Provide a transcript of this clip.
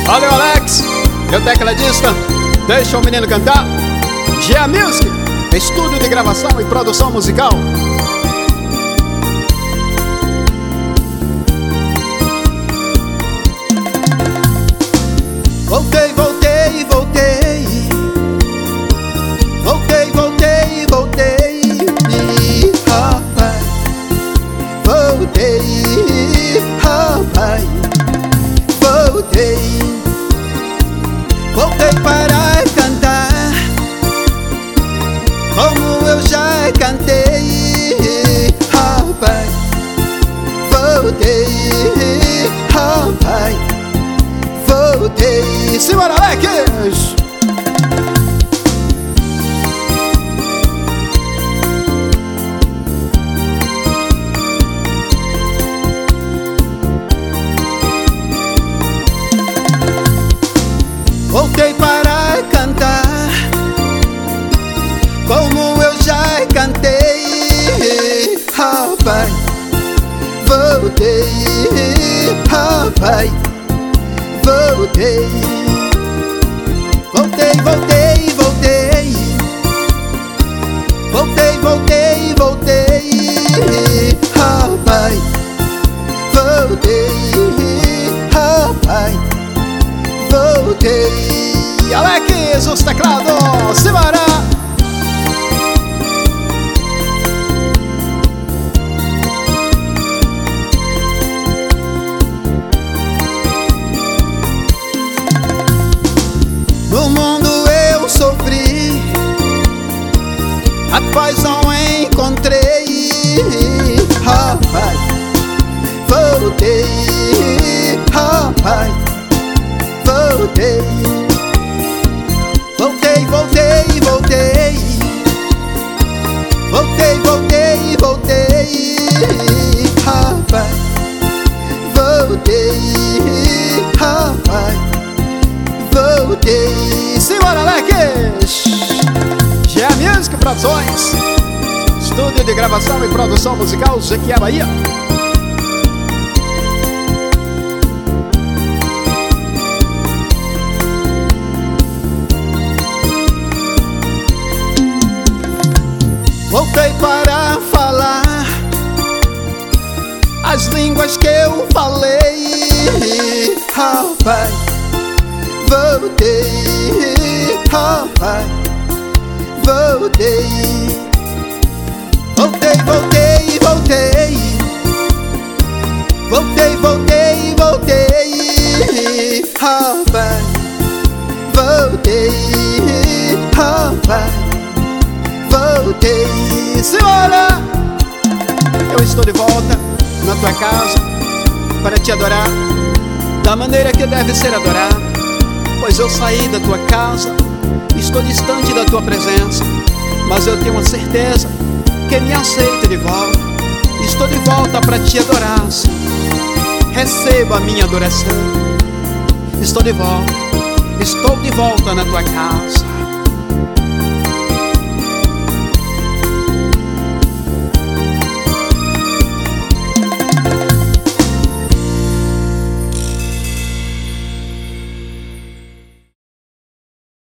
Valeu, Alex, meu tecladista. Deixa o menino cantar. GA Music, estúdio de gravação e produção musical. Voltei, voltei, voltei. Voltei, voltei, voltei. Rapaz, voltei, rapaz, voltei. Voltei para cantar como eu já cantei. Rapaz, voltei, rapaz, voltei. Simbora, Alex! Voltei para cantar como eu já cantei. Rapaz, voltei, rapaz, voltei. Voltei, voltei, voltei. Voltei, voltei, voltei. Rapaz, voltei, rapaz, voltei. Alex, os teclados, simbora! No mundo eu sofri, a paz não encontrei. Rapaz, voltei, rapaz, voltei. Voltei, voltei, voltei. Voltei, voltei, voltei. Rapaz, voltei, rapaz, voltei. Simbora, Alex! GA Music Produções, estúdio de gravação e produção musical, Jequié, Bahia. Voltei para falar as línguas que eu falei. Rapaz, voltei, rapaz, voltei. Voltei, voltei, voltei. Voltei, voltei, voltei. Rapaz, voltei, rapaz, voltei. Simbora! Eu estou de volta na tua casa para te adorar da maneira que deve ser adorado, pois eu saí da tua casa, estou distante da tua presença, mas eu tenho a certeza que me aceita de volta. Estou de volta para te adorar, Senhor. Receba a minha adoração. Estou de volta na tua casa.